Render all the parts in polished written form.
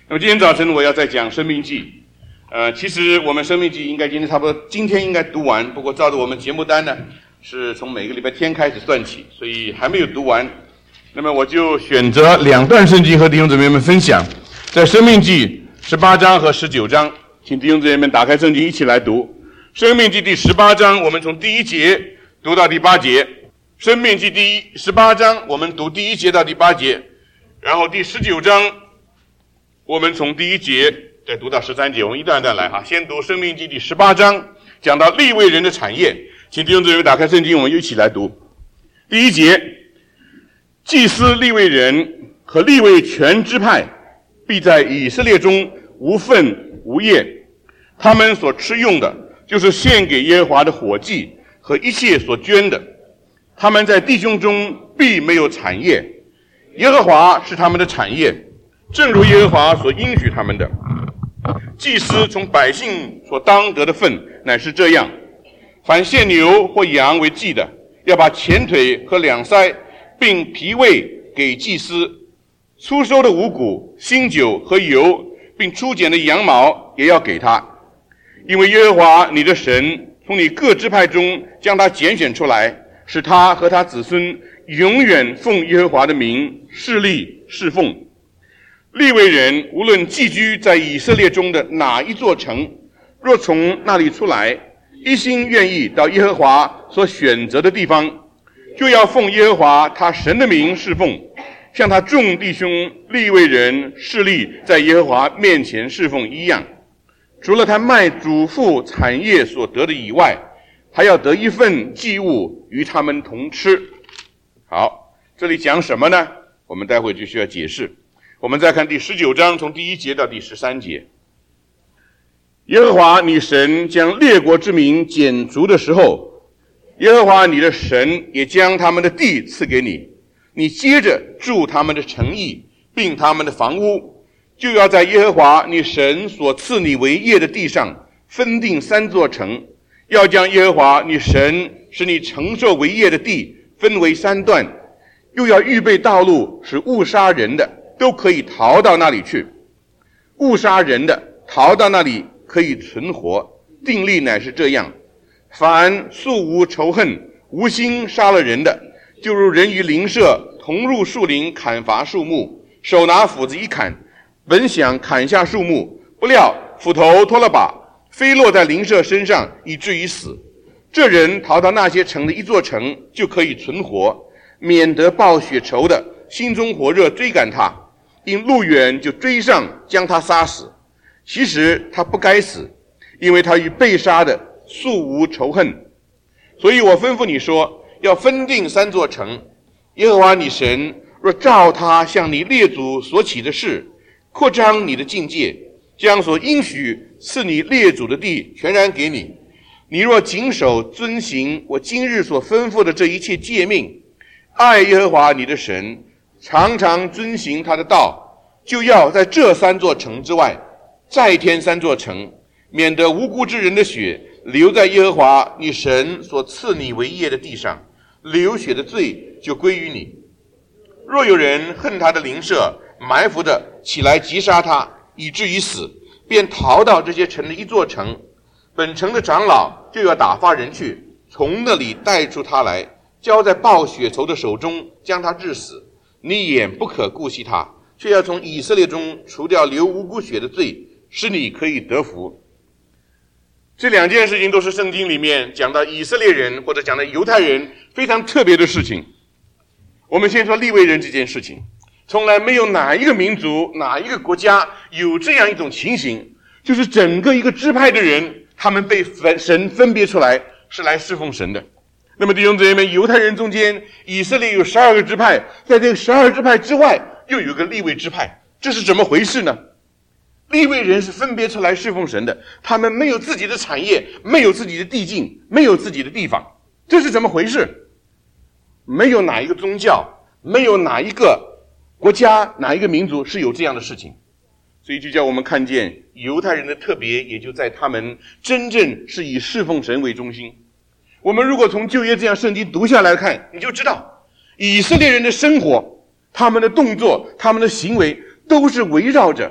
那么今天早晨我要再讲生命记。其实我们生命记应该今天应该读完，不过照着我们节目单呢，是从每个礼拜天开始算起，所以还没有读完。那么我就选择2段圣经和弟兄姊妹们分享，在生命记18章和19章，请弟兄姊妹们打开圣经一起来读。生命记第18章，我们从第1节读到第8节。生命记第18章，我们读第1节到第8节，然后第19章，我们从第1节再读到13节，我们一段一段来哈。先读生命记第18章，讲到利未人的产业，请弟兄姊妹打开圣经，我们一起来读。第1节，祭司利未人和利未全支派必在以色列中无分无业，他们所吃用的就是献给耶和华的火祭和一切所捐的。他们在弟兄中必没有产业，耶和华是他们的产业，正如耶和华所应许他们的。祭司从百姓所当得的份乃是这样：凡献牛或羊为祭的，要把前腿和两腮并脾胃给祭司；初收的五谷、新酒和油，并初剪的羊毛也要给他。因为耶和华你的神从你各支派中将他拣选出来，使他和他子孙永远奉耶和华的名侍立侍奉。利未人无论寄居在以色列中的哪一座城，若从那里出来，一心愿意到耶和华所选择的地方，就要奉耶和华他神的名侍奉，像他众弟兄利未人侍立在耶和华面前侍奉一样。除了他卖主父产业所得的以外，还要得一份祭物与他们同吃。好，这里讲什么呢？我们待会就需要解释。我们再看第19章，从第1节到第13节。耶和华你神将列国之民剪除的时候，耶和华你的神也将他们的地赐给你，你接着住他们的城邑，并他们的房屋，就要在耶和华你神所赐你为业的地上分定3座城，要将耶和华你神使你承受为业的地分为3段，又要预备道路，使误杀人的都可以逃到那里去。误杀人的逃到那里可以存活。定例乃是这样：凡素无仇恨、无心杀了人的，就如人与邻舍同入树林砍伐树木，手拿斧子一砍，本想砍下树木，不料斧头脱了把，飞落在邻舍身上，以至于死。这人逃到那些城的一座城，就可以存活，免得报血仇的心中火热追赶他，因路远就追上将他杀死。其实他不该死，因为他与被杀的素无仇恨。所以我吩咐你说，要分定3座城。耶和华你神若照他向你列祖所起的事，扩张你的境界，将所应许赐你列祖的地全然给你，你若谨守遵行我今日所吩咐的这一切诫命，爱耶和华你的神，常常遵行他的道，就要在这3座城之外再添3座城，免得无辜之人的血流在耶和华你神所赐你为业的地上，流血的罪就归于你。若有人恨他的邻舍，埋伏着起来击杀他，以至于死，便逃到这些城的一座城，本城的长老就要打发人去，从那里带出他来，交在报血仇的手中，将他治死。你也不可顾惜他，却要从以色列中除掉流无辜血的罪，使你可以得福。这2件事情都是圣经里面讲到以色列人或者讲到犹太人非常特别的事情。我们先说利未人这件事情，从来没有哪一个民族、哪一个国家有这样一种情形，就是整个一个支派的人，他们被神分别出来，是来侍奉神的。那么弟兄姊妹们，犹太人中间，以色列有12个支派，在这个12支派之外，又有个利未支派，这是怎么回事呢？利未人是分别出来侍奉神的，他们没有自己的产业，没有自己的地境，没有自己的地方，这是怎么回事？没有哪一个宗教，没有哪一个国家，哪一个民族是有这样的事情。所以就叫我们看见犹太人的特别，也就在他们真正是以侍奉神为中心。我们如果从旧约这样圣经读下来看，你就知道以色列人的生活，他们的动作，他们的行为，都是围绕着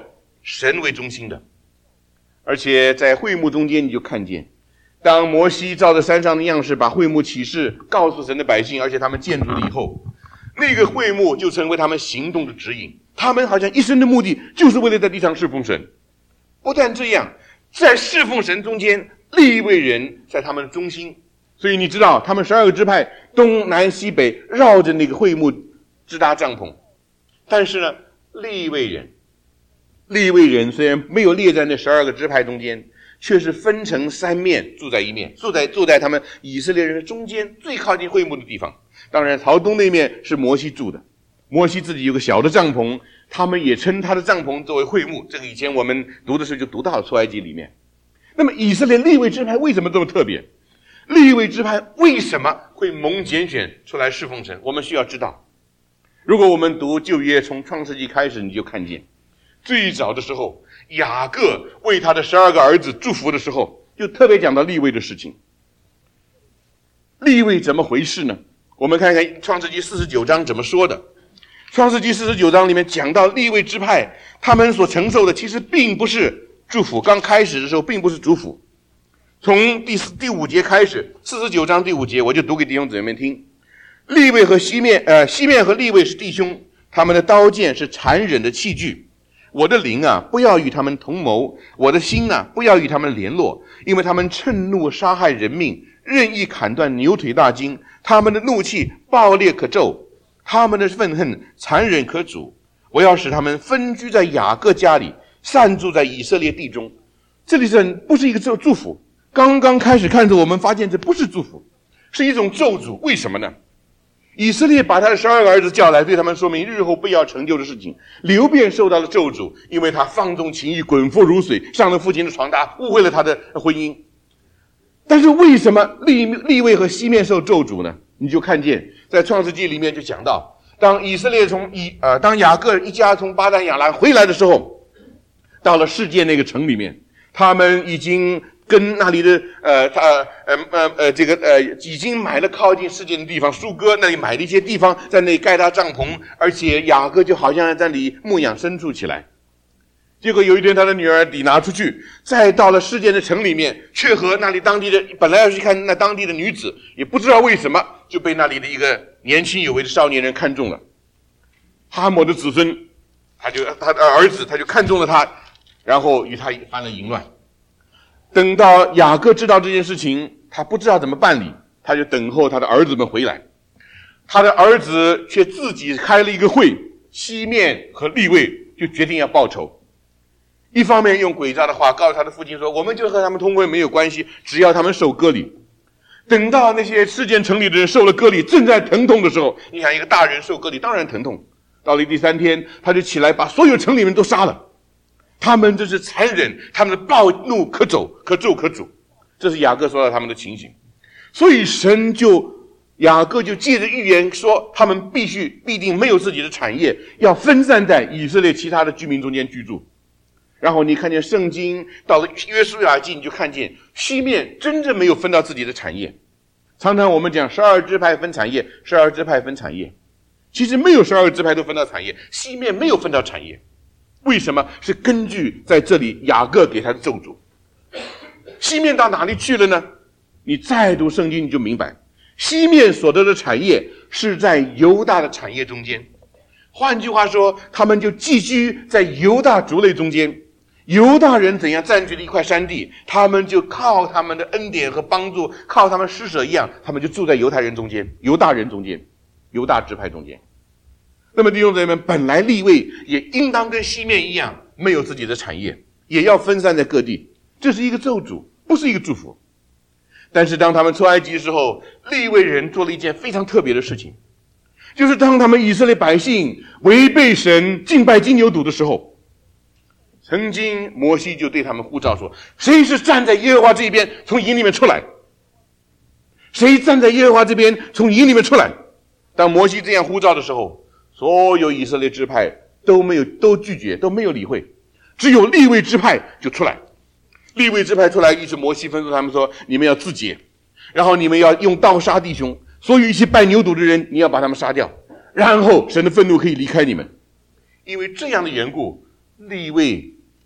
神为中心的。而且在会幕中间，你就看见，当摩西照着山上的样式把会幕启示告诉神的百姓，而且他们建筑了以后，那个会幕就成为他们行动的指引。他们好像一生的目的就是为了在地上侍奉神。不但这样，在侍奉神中间，利未人在他们的中心。所以你知道，他们12个支派东南西北绕着那个会幕支搭帐篷。但是呢，利未人虽然没有列在那12个支派中间，却是分成3面住在一面，住在他们以色列人的中间最靠近会幕的地方。当然朝东那面是摩西住的，摩西自己有个小的帐篷，他们也称他的帐篷作为会幕。这个以前我们读的时候就读到了出埃及里面。那么以色列利未支派为什么这么特别？利未支派为什么会蒙拣选出来侍奉神？我们需要知道。如果我们读旧约从创世纪开始，你就看见最早的时候，雅各为他的12个儿子祝福的时候，就特别讲到利未的事情。利未怎么回事呢？我们看看创世纪49章怎么说的。创世纪49章里面讲到利未支派他们所承受的其实并不是祝福，刚开始的时候并不是祝福。从第5节开始，49章第5节，我就读给弟兄姊妹们听。利未和西面和利未是弟兄，他们的刀剑是残忍的器具。我的灵啊，不要与他们同谋；我的心啊，不要与他们联络，因为他们趁怒杀害人命，任意砍断牛腿大筋。他们的怒气暴烈可咒，他们的愤恨残忍可阻。我要使他们分居在雅各家里，散住在以色列地中。这里不是一个祝福。刚刚开始看着，我们发现这不是祝福，是一种咒诅。为什么呢？以色列把他的12个儿子叫来，对他们说明日后必要成就的事情。流便受到了咒诅，因为他放纵情欲，滚佛如水，上了父亲的床搭，误会了他的婚姻。但是为什么利未和西面受咒诅呢？你就看见在创世纪里面就讲到，当以色列当雅各一家从巴旦亚兰回来的时候，到了示剑那个城里面，他们已经跟那里的已经买了靠近示剑的地方，苏哥那里买了一些地方，在那里盖他帐篷，而且雅各就好像在那里牧养牲畜起来。结果有一天他的女儿抵拿出去，再到了示剑的城里面，却和那里当地的本来要去看那当地的女子，也不知道为什么就被那里的一个年轻有为的少年人看中了。哈摩的子孙，他的儿子他就看中了他，然后与他犯了淫乱。等到雅各知道这件事情，他不知道怎么办理，他就等候他的儿子们回来。他的儿子却自己开了一个会，西面和利未就决定要报仇。一方面用诡诈的话告诉他的父亲说，我们就和他们通婚没有关系，只要他们受割礼。等到那些示剑城里的人受了割礼，正在疼痛的时候，你想一个大人受割礼当然疼痛。到了第3天，他就起来把所有城里面都杀了。他们这是残忍，他们的暴怒可咒可阻。这是雅各说到他们的情形。所以雅各就借着预言说，他们必定没有自己的产业，要分散在以色列其他的居民中间居住。然后你看见圣经到了约书亚记，你就看见西面真正没有分到自己的产业。常常我们讲12支派分产业，12支派分产业，其实没有12个支派都分到产业，西面没有分到产业。为什么？是根据在这里雅各给他的咒诅。西面到哪里去了呢？你再读圣经你就明白，西面所得的产业是在犹大的产业中间。换句话说，他们就寄居在犹大族类中间。犹大人怎样占据了一块山地，他们就靠他们的恩典和帮助，靠他们施舍一样，他们就住在犹大人中间，犹大人中间，犹大支派中间。那么弟兄姊妹们，本来利未也应当跟西面一样，没有自己的产业，也要分散在各地。这是一个咒诅，不是一个祝福。但是当他们出埃及的时候，利未人做了一件非常特别的事情，就是当他们以色列百姓违背神敬拜金牛犊的时候，曾经摩西就对他们呼召说，谁是站在耶和华这边从营里面出来？谁站在耶和华这边从营里面出来？当摩西这样呼召的时候，所有以色列支派都拒绝，都没有理会，只有利未支派就出来。利未支派出来，于是摩西吩咐他们说，你们要自洁，然后你们要用刀杀弟兄，所有一起拜牛犊的人你要把他们杀掉，然后神的愤怒可以离开你们。因为这样的缘故，利未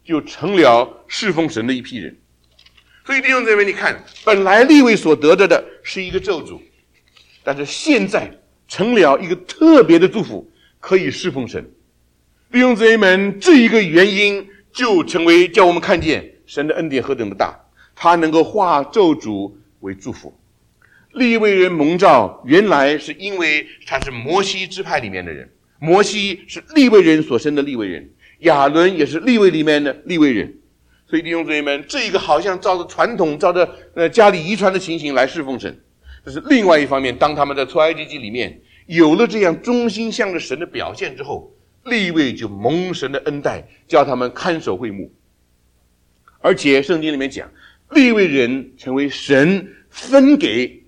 就成了侍奉神的一批人。所以弟兄姊妹，你看，本来利未所得着的是一个咒诅，但是现在成了一个特别的祝福，可以侍奉神。弟兄姊妹们，这一个原因就成为叫我们看见神的恩典何等的大，他能够化咒诅为祝福。利未人蒙召，原来是因为他是摩西支派里面的人，摩西是利未人所生的利未人，亚伦也是利未里面的利未人。所以弟兄姊妹们，这一个好像照着传统，照着家里遗传的情形来侍奉神。但是另外一方面，当他们在出埃及记里面有了这样忠心向着神的表现之后，利未就蒙神的恩待，叫他们看守会幕。而且圣经里面讲，利未人成为神分给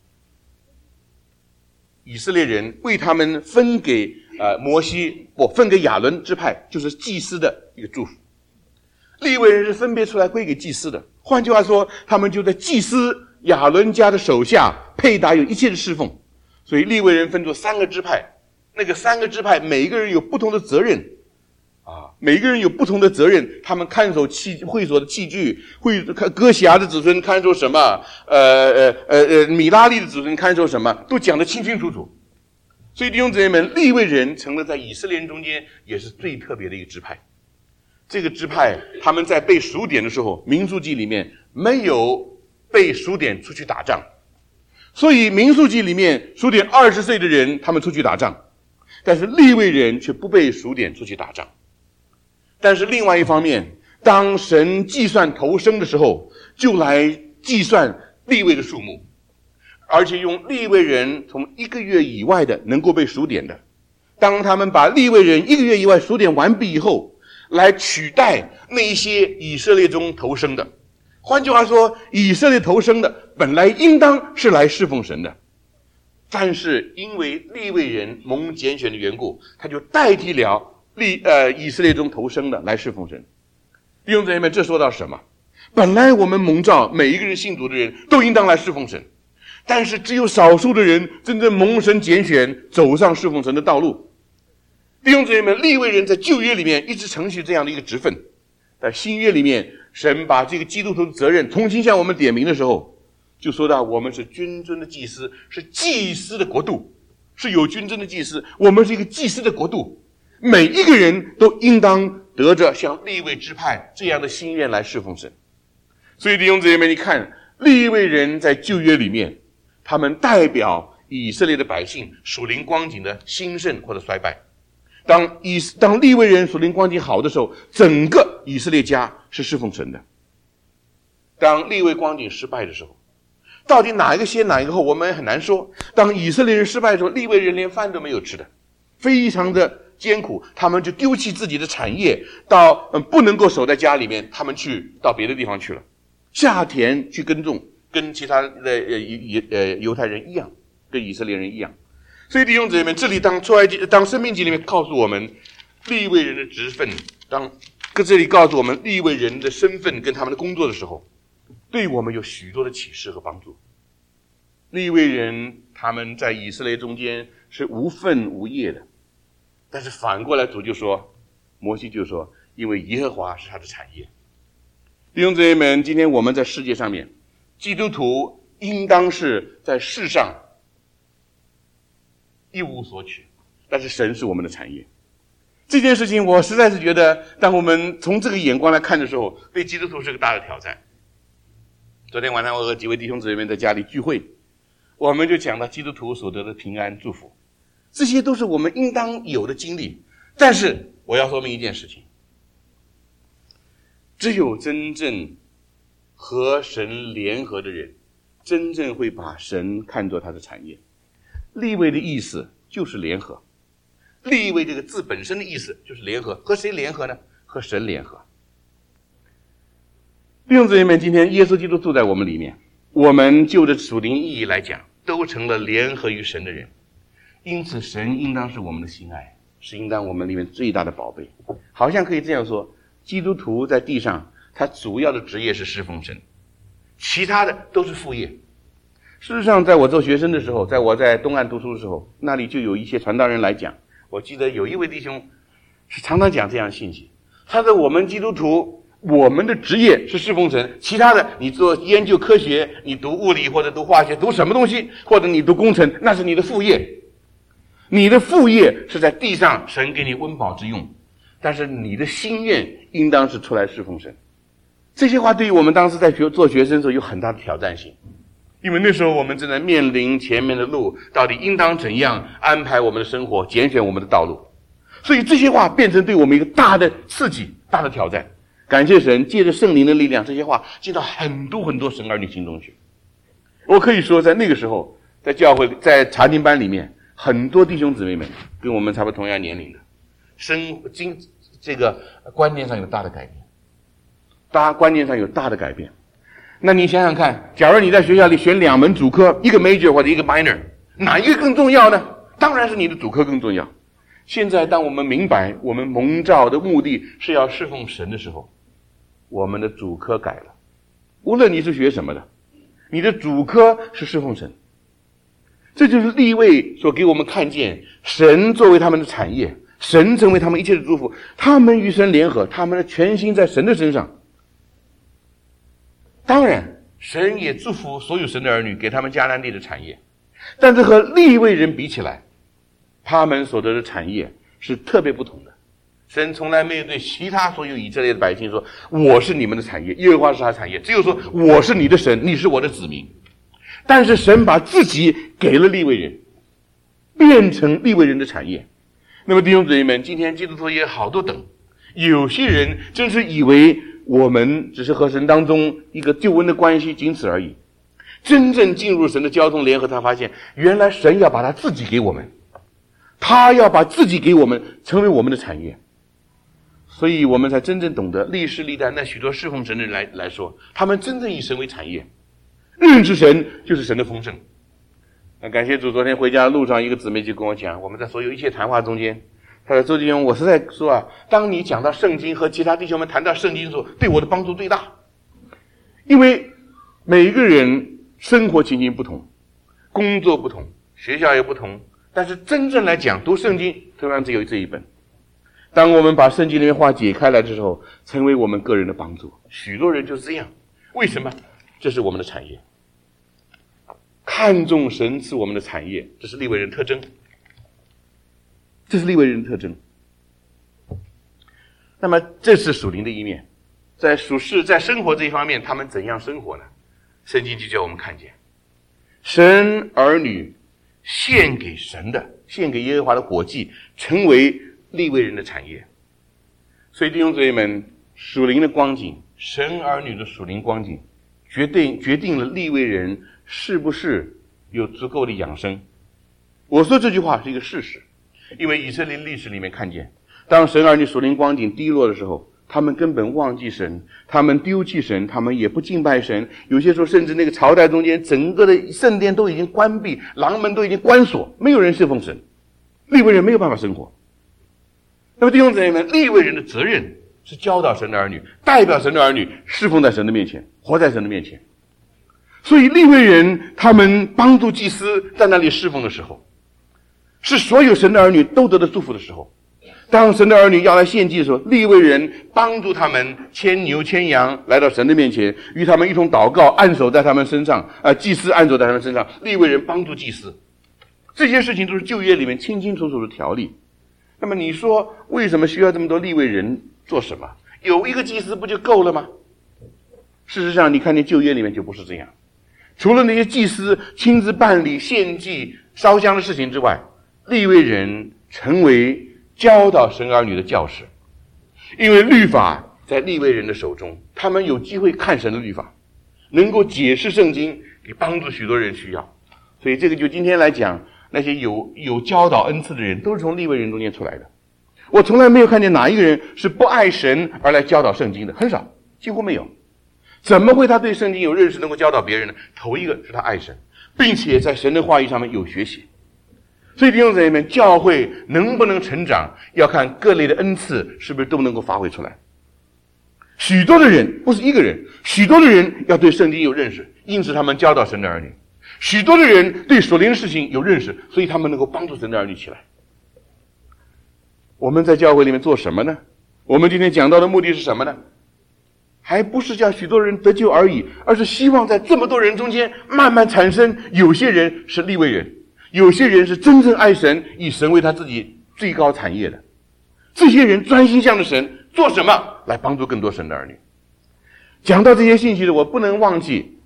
以色列人，为他们分给分给亚伦支派，就是祭司的一个祝福。利未人是分别出来归给祭司的，换句话说，他们就在祭司亚伦家的手下配搭有一切的侍奉。所以利未人分作3个支派，那个3个支派每一个人有不同的责任每一个人有不同的责任，他们看守会所的器具，歌辖的子孙看守什么，米拉利的子孙看守什么，都讲得清清楚楚。所以弟兄姊妹们，利未人成了在以色列人中间也是最特别的一个支派。这个支派他们在被数点的时候，民数记里面没有被数点出去打仗，所以民数记里面数点20岁的人他们出去打仗，但是利未人却不被数点出去打仗。但是另外一方面，当神计算头生的时候，就来计算利未的数目，而且用利未人从1个月以外的能够被数点的，当他们把利未人1个月以外数点完毕以后，来取代那一些以色列中头生的。换句话说，以色列头生的本来应当是来侍奉神的，但是因为利未人蒙拣选的缘故，他就代替了以色列中头生的来侍奉神。弟兄姊妹们，这说到什么？本来我们蒙召每一个人信主的人都应当来侍奉神，但是只有少数的人真正蒙神拣选，走上侍奉神的道路。弟兄姊妹们，利未人在旧约里面一直承袭这样的一个职分，在新约里面，神把这个基督徒的责任重新向我们点明的时候，就说到我们是君尊的祭司，是祭司的国度，是有君尊的祭司，我们是一个祭司的国度，每一个人都应当得着像利未支派这样的心愿来侍奉神。所以弟兄姊妹们，你看利未人在旧约里面，他们代表以色列的百姓属灵光景的兴盛或者衰败。当利未人属灵光景好的时候，整个以色列家是侍奉神的。当利未光景失败的时候，到底哪一个先哪一个后，我们很难说。当以色列人失败的时候，利未人连饭都没有吃的，非常的艰苦，他们就丢弃自己的产业，到不能够守在家里面，他们到别的地方去了，下田去耕种，跟其他的犹太人一样，跟以色列人一样。所以弟兄姊妹们，这里当申命记里面告诉我们利未人的职分，这里告诉我们利未人的身份跟他们的工作的时候，对我们有许多的启示和帮助。利未人他们在以色列中间是无分无业的，但是反过来摩西就说，因为耶和华是他的产业。弟兄姊妹们，今天我们在世界上面，基督徒应当是在世上一无所取，但是神是我们的产业。这件事情我实在是觉得，当我们从这个眼光来看的时候，对基督徒是个大的挑战。昨天晚上我和几位弟兄姊妹在家里聚会，我们就讲到基督徒所得的平安祝福，这些都是我们应当有的经历。但是我要说明一件事情，只有真正和神联合的人，真正会把神看作他的产业。利未的意思就是联合，利未这个字本身的意思就是联合，和谁联合呢？和神联合。弟兄姊妹们，今天耶稣基督住在我们里面，我们就着属灵意义来讲，都成了联合于神的人，因此神应当是我们的心爱，是应当我们里面最大的宝贝。好像可以这样说，基督徒在地上他主要的职业是侍奉神，其他的都是副业。事实上，在我做学生的时候，在我在东岸读书的时候，那里就有一些传道人来讲，我记得有一位弟兄是常常讲这样的信息， 他说我们基督徒，我们的职业是侍奉神，其他的你做研究科学，你读物理或者读化学，读什么东西，或者你读工程，那是你的副业。你的副业是在地上神给你温饱之用，但是你的心愿应当是出来侍奉神。这些话对于我们当时在做学生的时候有很大的挑战性，因为那时候我们正在面临前面的路到底应当怎样安排我们的生活，拣选我们的道路。所以这些话变成对我们一个大的刺激，大的挑战。感谢神，借着圣灵的力量，这些话进到很多很多神儿女心中去。我可以说在那个时候，在教会，在查经班里面，很多弟兄姊妹们跟我们差不多同样年龄的，这个观念上有大的改变，观念上有大的改变。那你想想看，假如你在学校里选2门主科，一个 major 或者一个 minor， 哪一个更重要呢？当然是你的主科更重要。现在当我们明白我们蒙召的目的是要侍奉神的时候，我们的主科改了。无论你是学什么的，你的主科是侍奉神。这就是利未所给我们看见，神作为他们的产业，神成为他们一切的祝福，他们与神联合，他们的全心在神的身上。当然神也祝福所有神的儿女，给他们迦南地的产业，但是和利未人比起来，他们所得的产业是特别不同的。神从来没有对其他所有以色列的百姓说我是你们的产业，耶和华是他产业，只有说我是你的神，你是我的子民。但是神把自己给了利未人，变成利未人的产业。那么弟兄姊妹们，今天基督徒也好多等，有些人真是以为我们只是和神当中一个救恩的关系，仅此而已。真正进入神的交通联合，他发现原来神要把他自己给我们，他要把自己给我们，成为我们的产业。所以我们才真正懂得历世历代那许多侍奉神的人来说，他们真正以神为产业，认识神就是神的丰盛。那感谢主，昨天回家的路上，一个姊妹就跟我讲，我们在所有一切谈话中间，他说周弟兄，我是在说啊，当你讲到圣经和其他弟兄们谈到圣经的时候，对我的帮助最大。因为每一个人生活情形不同，工作不同，学校也不同，但是真正来讲读圣经同样只有这一本。当我们把圣经里面话解开来的时候，成为我们个人的帮助。许多人就是这样。为什么？这是我们的产业，看重神是我们的产业，这是利未人特征，这是利未人特征。那么这是属灵的一面，在属世在生活这一方面，他们怎样生活呢？圣经就叫我们看见神儿女献给神的，献给耶和华的火祭，成为利未人的产业。所以弟兄姊妹们，属灵的光景，神儿女的属灵光景，决定了利未人是不是有足够的养生。我说这句话是一个事实，因为以色列历史里面看见，当神儿女属灵光景低落的时候，他们根本忘记神，他们丢弃神，他们也不敬拜神。有些时候甚至那个朝代中间，整个的圣殿都已经关闭，廊门都已经关锁，没有人侍奉神，利未人没有办法生活。那么弟兄姊妹们，利未人的责任是教导神的儿女，代表神的儿女侍奉在神的面前，活在神的面前。所以利未人他们帮助祭司在那里侍奉的时候，是所有神的儿女都得到祝福的时候。当神的儿女要来献祭的时候，利未人帮助他们牵牛牵羊来到神的面前，与他们一同祷告，按手在他们身上，祭司按手在他们身上，利未人帮助祭司。这些事情都是旧约里面清清楚楚的条例。那么你说为什么需要这么多利未人做什么？有一个祭司不就够了吗？事实上你看见旧约里面就不是这样，除了那些祭司亲自办理献祭烧香的事情之外，利未人成为教导神儿女的教师。因为律法在利未人的手中，他们有机会看神的律法，能够解释圣经，给帮助许多人需要。所以这个就今天来讲，那些有教导恩赐的人都是从利未人中间出来的。我从来没有看见哪一个人是不爱神而来教导圣经的，很少，几乎没有。怎么会他对圣经有认识，能够教导别人呢？头一个是他爱神，并且在神的话语上面有学习。所以弟兄姊妹们，教会能不能成长，要看各类的恩赐是不是都能够发挥出来。许多的人，不是一个人，许多的人要对圣经有认识，因此他们教导神的儿女。许多的人对属灵的事情有认识，所以他们能够帮助神的儿女起来。我们在教会里面做什么呢？ 我们今天讲到的目的是什么呢？还不是叫许多人得救而已，而是希望在这么多人中间慢慢产生，有些人是利未人，有些人是真正爱神，以神为他自己最高产业的。这些人专心向着神，做什么来帮助更多神的儿女。讲到这些信息的，我不能忘记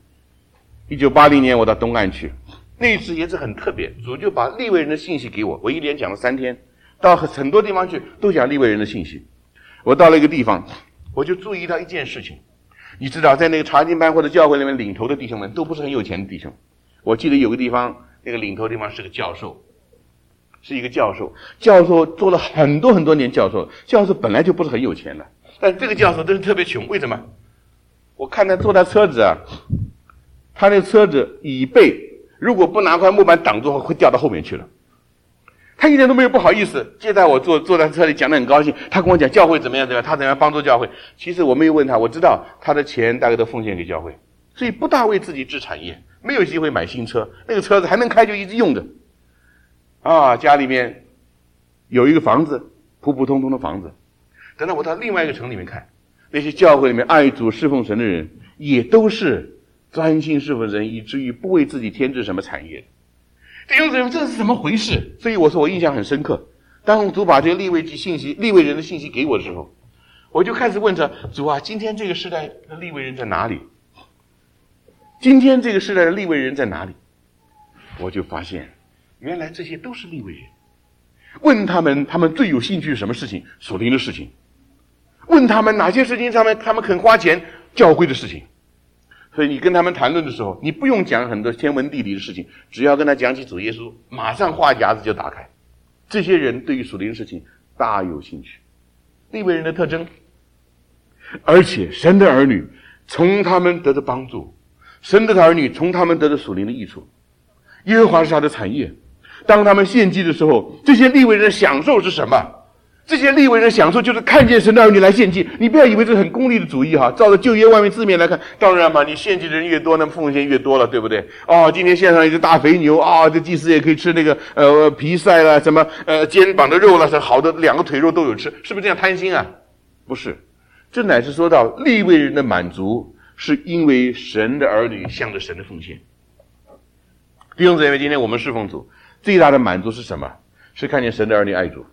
1980年我到东岸去，那一次也是很特别，主就把利未人的信息给我，我一连讲了3天，到很多地方去都讲利未人的信息。我到了一个地方，我就注意到一件事情，你知道在那个查经班或者教会里面领头的弟兄们都不是很有钱的弟兄。我记得有个地方，那个领头地方是个教授，是一个教授做了很多很多年教授本来就不是很有钱的，但这个教授真是特别穷。为什么？我看他坐他车子啊，他那车子椅背如果不拿块木板挡住会掉到后面去了。他一点都没有不好意思接待我，坐在车里讲得很高兴。他跟我讲教会怎么样，他怎么样帮助教会。其实我没有问他，我知道他的钱大概都奉献给教会，所以不大为自己置产业，没有机会买新车，那个车子还能开就一直用着。家里面有一个房子，普普通通的房子。等到我到另外一个城里面看，那些教会里面爱主侍奉神的人，也都是专心侍奉神，以至于不为自己添置什么产业的。弟兄姊妹，这是怎么回事？所以我说我印象很深刻。当主把这个利未人的信息给我的时候，我就开始问着主啊，今天这个时代的利未人在哪里？今天这个时代的利未人在哪里？我就发现原来这些都是利未人。问他们最有兴趣是什么事情？属灵的事情。问他们哪些事情上面他们肯花钱？教会的事情。所以你跟他们谈论的时候，你不用讲很多天文地理的事情，只要跟他讲起主耶稣，马上话匣子就打开。这些人对于属灵的事情大有兴趣。利未人的特征，而且神的儿女从他们得的帮助，神的儿女从他们得的属灵的益处。耶和华是他的产业。当他们献祭的时候，这些利未人的享受是什么？这些利未人的享受就是看见神的儿女来献祭。你不要以为这是很功利的主义哈，照着旧约外面字面来看，当然嘛，你献祭的人越多，那么奉献越多了，对不对？今天献上一只大肥牛这祭司也可以吃那个皮塞啦，什么肩膀的肉啦，是好的2个腿肉都有吃，是不是这样贪心啊？不是，这乃是说到利未人的满足，是因为神的儿女向着神的奉献。弟兄姊妹，今天我们侍奉主最大的满足是什么？是看见神的儿女爱主。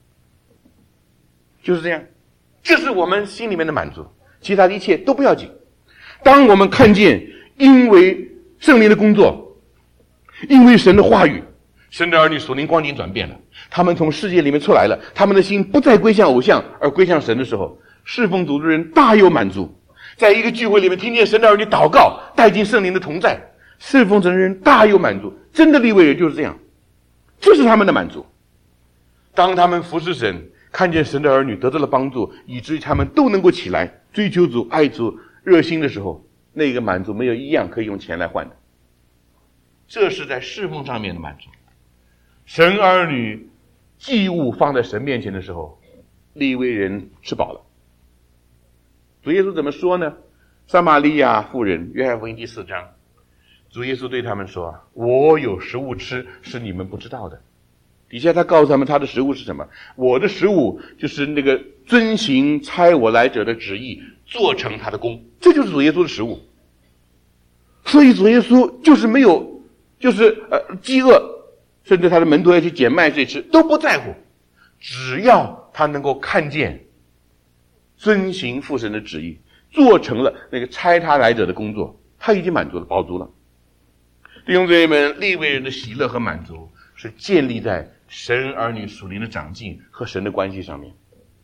就是这样，这是我们心里面的满足，其他的一切都不要紧。当我们看见因为圣灵的工作，因为神的话语，神的儿女属灵光景转变了，他们从世界里面出来了，他们的心不再归向偶像而归向神的时候，侍奉主的人大有满足。在一个聚会里面听见神的儿女祷告，带进圣灵的同在，侍奉神的人大有满足。真的利未人就是这样，这是他们的满足。当他们服侍神，看见神的儿女得到了帮助，以至于他们都能够起来追求主、爱主、热心的时候，那个满足没有一样可以用钱来换的。这是在侍奉上面的满足。神儿女祭物放在神面前的时候，利未人吃饱了。主耶稣怎么说呢？撒玛利亚妇人，约翰福音第4章，主耶稣对他们说：我有食物吃，是你们不知道的。底下他告诉他们他的食物是什么？我的食物就是那个遵行差我来者的旨意，做成他的功，这就是主耶稣的食物。所以主耶稣就是没有饥饿，甚至他的门徒要去捡麦穗吃都不在乎，只要他能够看见遵行父神的旨意，做成了那个差他来者的工作，他已经满足了，饱足了。弟兄姊妹们，利未人的喜乐和满足是建立在神儿女属灵的长进和神的关系上面。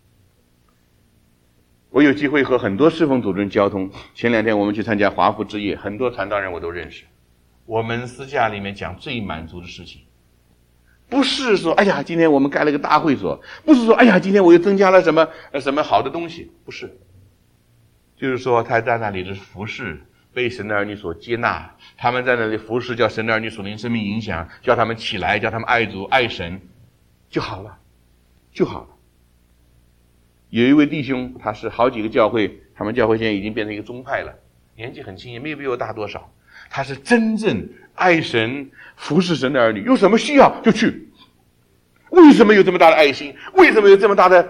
我有机会和很多侍奉组织人交通，前2天我们去参加华福之夜，很多传道人我都认识。我们私下里面讲最满足的事情，不是说哎呀今天我们盖了个大会所，不是说哎呀今天我又增加了什么好的东西，不是，就是说他在那里的服事被神的儿女所接纳，他们在那里服侍，叫神的儿女属灵生命影响，叫他们起来，叫他们爱主爱神，就好了。有一位弟兄，他是好几个教会，他们教会现在已经变成一个宗派了，年纪很轻，也没有比我大多少。他是真正爱神服侍神的儿女，有什么需要就去。为什么有这么大的爱心？为什么有这么大的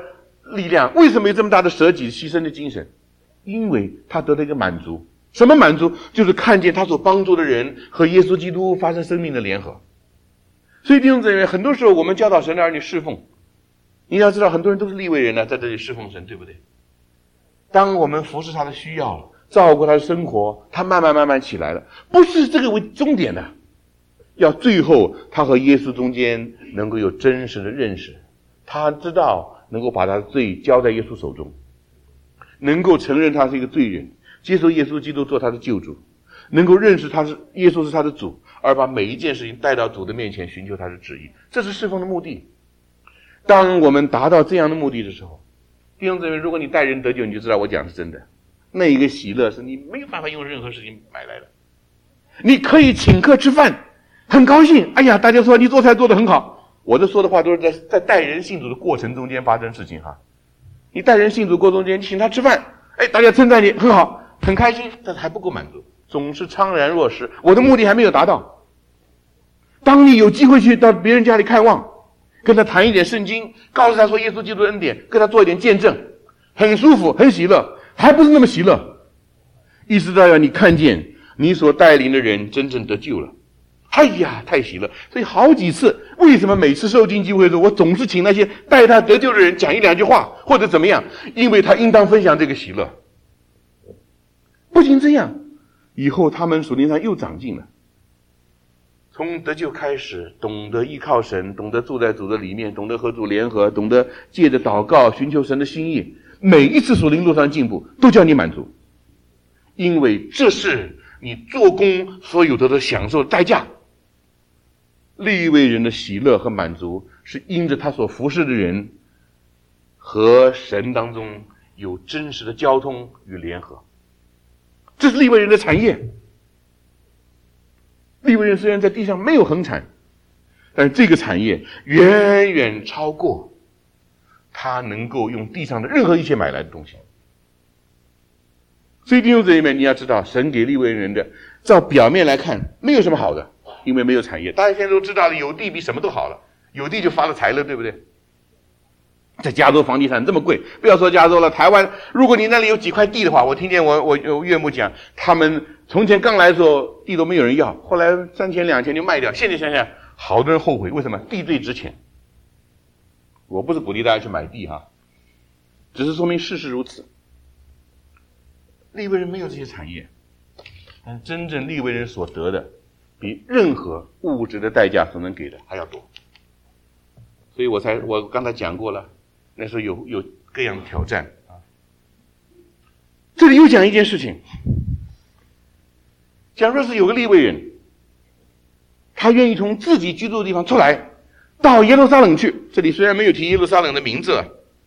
力量，为什么有这么大的舍己牺牲的精神？因为他得到一个满足。什么满足？就是看见他所帮助的人和耶稣基督发生生命的联合。所以弟兄姊妹，很多时候我们教导神的儿女侍奉，你要知道很多人都是利未人呢，在这里侍奉神，对不对？当我们服侍他的需要，照顾他的生活，他慢慢起来了，不是这个为终点的，要最后他和耶稣中间能够有真实的认识，他知道能够把他的罪交在耶稣手中，能够承认他是一个罪人，接受耶稣基督做他的救主，能够认识耶稣是他的主，而把每一件事情带到主的面前，寻求他的旨意，这是侍奉的目的。当我们达到这样的目的的时候，弟兄姊妹，如果你带人得救，你就知道我讲的是真的。那一个喜乐是你没有办法用任何事情买来的。你可以请客吃饭，很高兴，哎呀，大家说你做菜做得很好。我这说的话都是在带人信主的过程中间发生事情哈。你带人信主过程中间，你请他吃饭，哎，大家称赞你很好，很开心，但是还不够满足，总是怅然若失，我的目的还没有达到。当你有机会去到别人家里看望，跟他谈一点圣经，告诉他说耶稣基督的恩典，跟他做一点见证，很舒服，很喜乐，还不是那么喜乐，意识到要你看见你所带领的人真正得救了，哎呀，太喜乐。所以好几次，为什么每次受浸聚会的时候，我总是请那些带他得救的人讲一两句话，或者怎么样，因为他应当分享这个喜乐。不仅这样，以后他们属灵上又长进了，从得救开始，懂得依靠神，懂得住在主的里面，懂得和主联合，懂得借着祷告寻求神的心意，每一次属灵路上进步都叫你满足，因为这是你做工所有的享受的代价。利未人的喜乐和满足是因着他所服侍的人和神当中有真实的交通与联合，这是利未人的产业。利未人虽然在地上没有恒产，但这个产业远远超过他能够用地上的任何一切买来的东西。所以弟兄姊妹，你要知道，神给利未人的，照表面来看没有什么好的，因为没有产业。大家现在都知道了，有地比什么都好了，有地就发了财了，对不对？在加州房地产这么贵，不要说加州了，台湾，如果你那里有几块地的话，我听见我岳母讲，他们从前刚来的时候地都没有人要，后来3000、2000就卖掉。现在想想，好多人后悔，为什么？地最值钱。我不是鼓励大家去买地哈，只是说明事实如此。利未人没有这些产业，但真正利未人所得的，比任何物质的代价所能给的还要多。所以我刚才讲过了，那时候有各样的挑战啊。这里又讲一件事情，假如是有个利未人，他愿意从自己居住的地方出来，到耶路撒冷去。这里虽然没有提耶路撒冷的名字，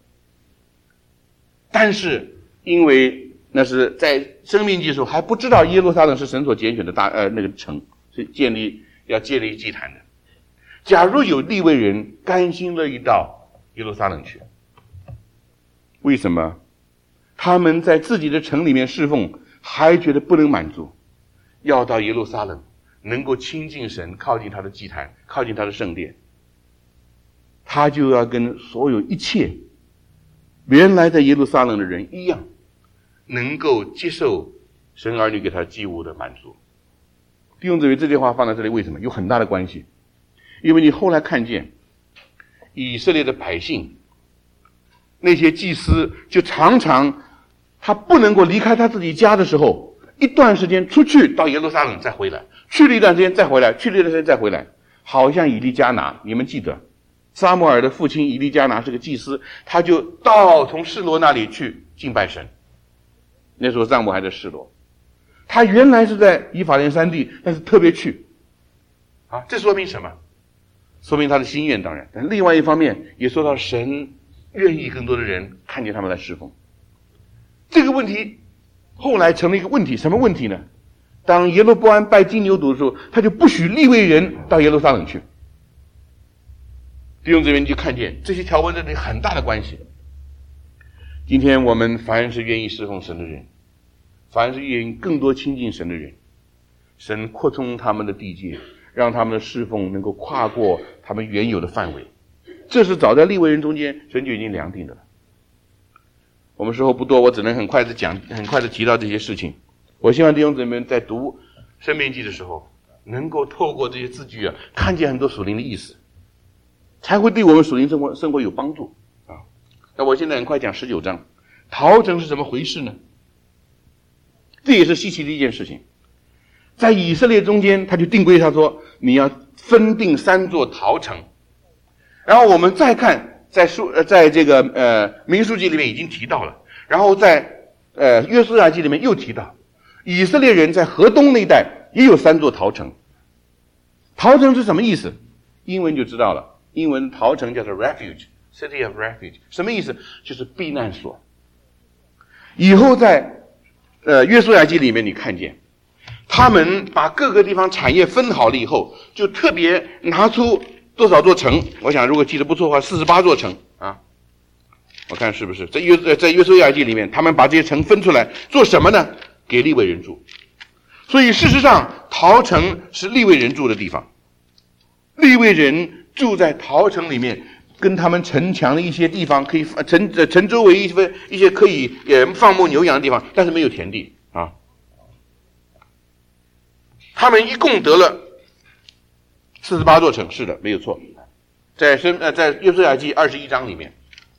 但是因为那是在生命记的时候还不知道耶路撒冷是神所拣选的那个城，所以要建立祭坛的。假如有利未人甘心乐意到耶路撒冷去，为什么他们在自己的城里面侍奉还觉得不能满足，要到耶路撒冷能够亲近神，靠近他的祭坛，靠近他的圣殿，他就要跟所有一切原来在耶路撒冷的人一样，能够接受神儿女给他祭物的满足。弟兄姊妹，这句话放在这里为什么？有很大的关系。因为你后来看见以色列的百姓，那些祭司就常常他不能够离开他自己家的时候，一段时间出去到耶路撒冷再回来，去了一段时间再回来，去了一段时间再回来。好像以利加拿，你们记得撒母耳的父亲以利加拿是个祭司，他就从示罗那里去敬拜神。那时候帐幕还在示罗，他原来是在以法莲山地，但是特别去啊，这说明什么？说明他的心愿，当然，但另外一方面也说到神愿意更多的人看见他们来侍奉。这个问题后来成了一个问题，什么问题呢？当耶罗波安拜金牛犊的时候，他就不许利未人到耶路撒冷去。弟兄姊妹，你就看见这些条文这里很大的关系。今天我们凡是愿意侍奉神的人，凡是愿意更多亲近神的人，神扩充他们的地界，让他们的侍奉能够跨过他们原有的范围，这是早在利未人中间神就已经量定的了。 我们时候不多，我只能很快的提到这些事情。我希望弟兄姊妹在读申命记的时候，能够透过这些字句看见很多属灵的意思，才会对我们属灵生活有帮助啊。那我现在很快讲19章，逃城是怎么回事呢？这也是稀奇的一件事情。在以色列中间，他就定规，他说你要分定3座逃城。然后我们再看，在这个民数记里面已经提到了，然后在约书亚记里面又提到，以色列人在河东那一带也有3座逃城。逃城是什么意思？英文就知道了，英文逃城叫做 refuge， city of refuge， 什么意思？就是避难所。以后在约书亚记里面你看见，他们把各个地方产业分好了以后，就特别拿出多少座城，我想如果记得不错的话，48座城啊。我看是不是在约书亚记里面，他们把这些城分出来做什么呢？给利未人住。所以事实上，逃城是利未人住的地方。利未人住在逃城里面，跟他们城墙的一些地方可以城周围一些可以放牧牛羊的地方，但是没有田地啊。他们一共得了48座城，是的，没有错。在约书亚记21章里面，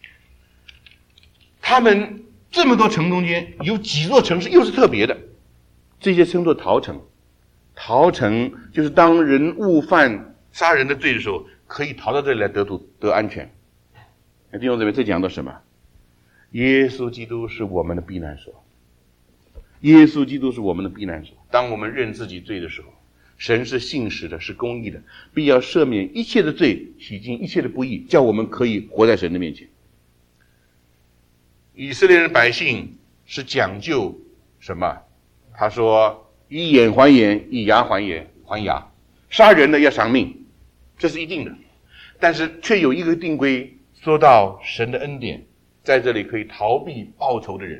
他们这么多城中间有几座城市又是特别的，这些称作逃城。逃城就是当人误犯杀人的罪的时候，可以逃到这里来得安全。弟兄姊妹，这讲到什么？耶稣基督是我们的避难所。耶稣基督是我们的避难所。当我们认自己罪的时候，神是信实的，是公义的，必要赦免一切的罪，洗净一切的不义，叫我们可以活在神的面前。以色列人百姓是讲究什么？他说以眼还眼，以牙还牙，杀人的要偿命，这是一定的。但是却有一个定规，说到神的恩典，在这里可以逃避报仇的人。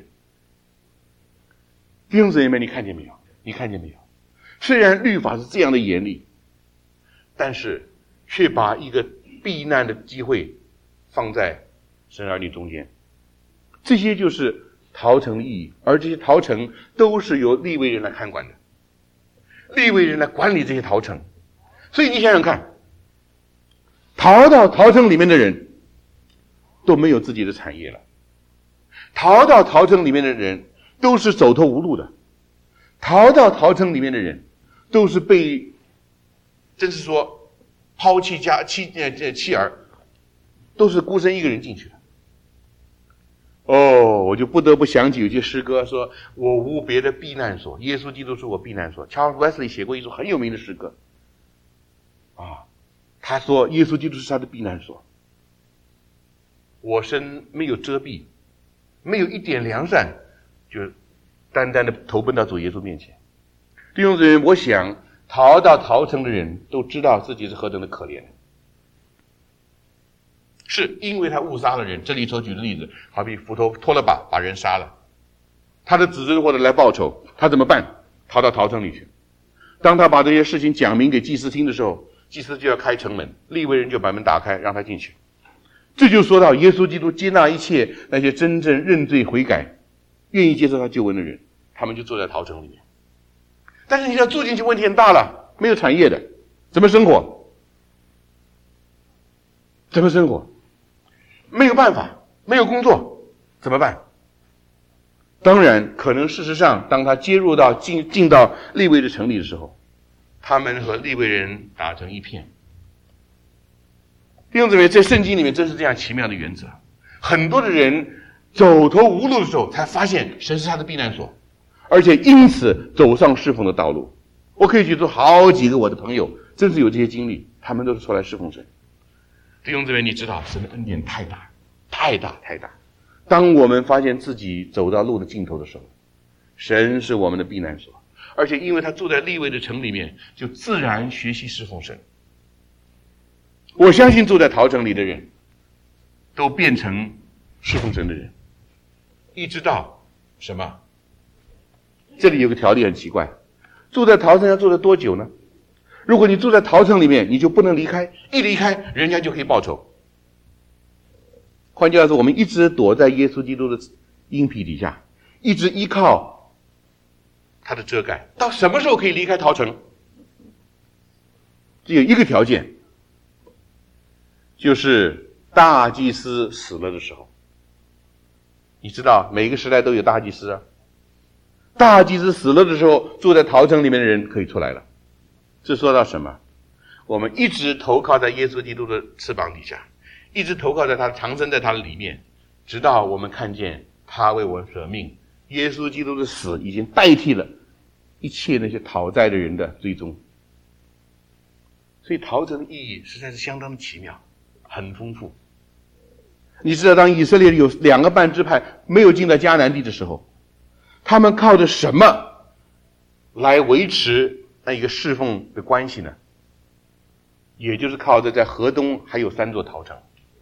弟兄姊妹们，你看见没有？你看见没有？虽然律法是这样的严厉，但是却把一个避难的机会放在神儿女中间。这些就是逃城的意义，而这些逃城都是由利未人来看管的，利未人来管理这些逃城。所以你想想看，逃到逃城里面的人都没有自己的产业了，逃到逃城里面的人都是走投无路的，逃到逃城里面的人都是被，真是说抛弃妻儿，都是孤身一个人进去的。我就不得不想起有些诗歌说，我无别的避难所，耶稣基督是我避难所。Charles Wesley 写过一首很有名的诗歌他说耶稣基督是他的避难所。我身没有遮蔽，没有一点良善，就单单的投奔到主耶稣面前。弟兄姊妹，我想逃到逃城的人都知道自己是何等的可怜，是因为他误杀了人。这里所举的例子，好比斧头拖了把人杀了，他的子孙或者来报仇，他怎么办？逃到逃城里去。当他把这些事情讲明给祭司听的时候，祭司就要开城门，利未人就把门打开让他进去。这就说到耶稣基督接纳一切那些真正认罪悔改愿意接受他救恩的人，他们就坐在逃城里面。但是你要住进去问题很大了，没有产业的怎么生活？怎么生活？没有办法，没有工作怎么办？当然可能事实上当他接入到进到利未的城里的时候，他们和利未人打成一片。弟兄姊妹，在圣经里面真是这样奇妙的原则。很多的人走投无路的时候才发现神是他的避难所，而且因此走上侍奉的道路。我可以举出好几个我的朋友真是有这些经历，他们都是出来侍奉神。弟兄姊妹，你知道神的恩典太大太大太大。当我们发现自己走到路的尽头的时候，神是我们的避难所，而且因为他住在利未的城里面，就自然学习侍奉神。我相信住在逃城里的人都变成侍奉神的人，一直到什么？这里有个条例很奇怪，住在逃城要住了多久呢？如果你住在逃城里面，你就不能离开，一离开人家就可以报仇。换句话说，我们一直躲在耶稣基督的荫庇底下，一直依靠他的遮盖。到什么时候可以离开逃城？只有一个条件，就是大祭司死了的时候。你知道每个时代都有大祭司啊，大祭司死了的时候，住在逃城里面的人可以出来了。这说到什么？我们一直投靠在耶稣基督的翅膀底下，一直投靠在他，藏身在他的里面，直到我们看见他为我舍命。耶稣基督的死已经代替了一切那些讨债的人的追踪。所以逃城的意义实在是相当的奇妙，很丰富。你知道当以色列有2个半支派没有进到迦南地的时候，他们靠着什么来维持那一个侍奉的关系呢？也就是靠着在河东还有3座逃城，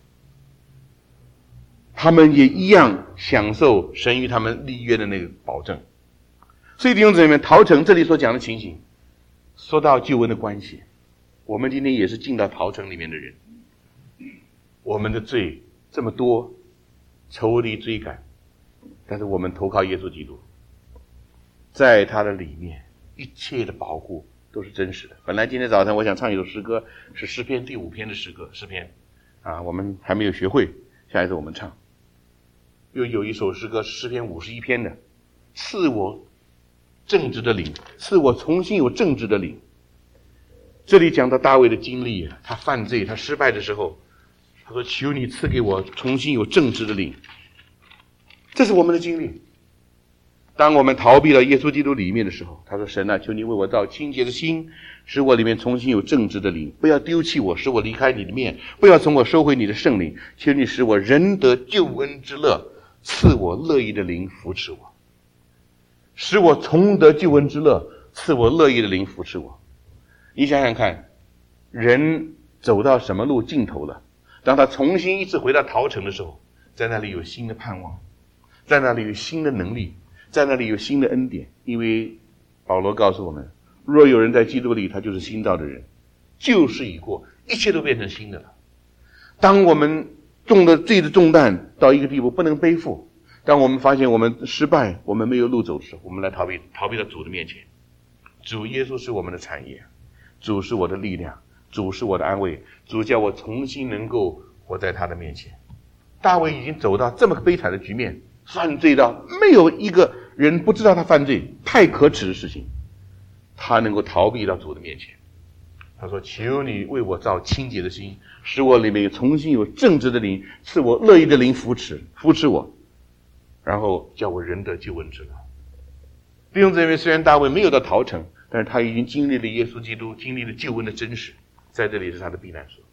他们也一样享受神与他们立约的那个保证。所以弟兄姊妹们，逃城这里所讲的情形，说到救恩的关系，我们今天也是进到逃城里面的人，我们的罪这么多，仇敌追赶，但是我们投靠耶稣基督，在他的里面一切的保护都是真实的。本来今天早上我想唱一首诗歌，是诗篇第5篇的诗歌，诗篇我们还没有学会，下一次我们唱。又有一首诗歌是诗篇51篇的，赐我正直的灵，赐我重新有正直的灵。这里讲到大卫的经历，他犯罪他失败的时候，他说求你赐给我重新有正直的灵。这是我们的经历。当我们逃避了耶稣基督里面的时候，他说神啊，求你为我造清洁的心，使我里面重新有正直的灵，不要丢弃我，使我离开你的面，不要从我收回你的圣灵，求你使我仍得救恩之乐，赐我乐意的灵扶持我，使我重得救恩之乐，赐我乐意的灵扶持我。你想想看，人走到什么路尽头了，当他重新一次回到逃城的时候，在那里有新的盼望，在那里有新的能力，在那里有新的恩典。因为保罗告诉我们，若有人在基督里，他就是新造的人，旧事已过，一切都变成新的了。当我们重的罪的重担到一个地步不能背负，当我们发现我们失败，我们没有路走的时候，我们来逃避到主的面前。主耶稣是我们的产业，主是我的力量，主是我的安慰，主叫我重新能够活在他的面前。大卫已经走到这么悲惨的局面，犯罪到没有一个人不知道他犯罪，太可耻的事情，他能够逃避到主的面前。他说求你为我造清洁的心，使我里面重新有正直的灵，赐我乐意的灵扶持我，然后叫我仍得救恩之乐。弟兄姊妹，虽然大卫没有到逃城，但是他已经经历了耶稣基督，经历了救恩的真实，在这里是他的避难所。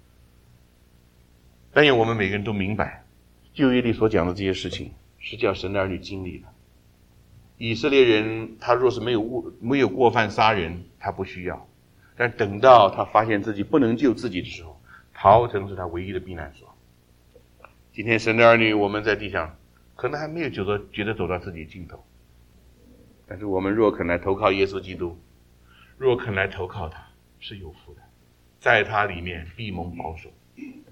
但愿我们每个人都明白，旧约里所讲的这些事情是叫神的儿女经历的。以色列人他若是没有过犯杀人，他不需要，但等到他发现自己不能救自己的时候，逃城是他唯一的避难所。今天神的儿女，我们在地上可能还没有觉得走到自己的尽头，但是我们若肯来投靠耶稣基督，若肯来投靠他，是有福的，在他里面必蒙保守。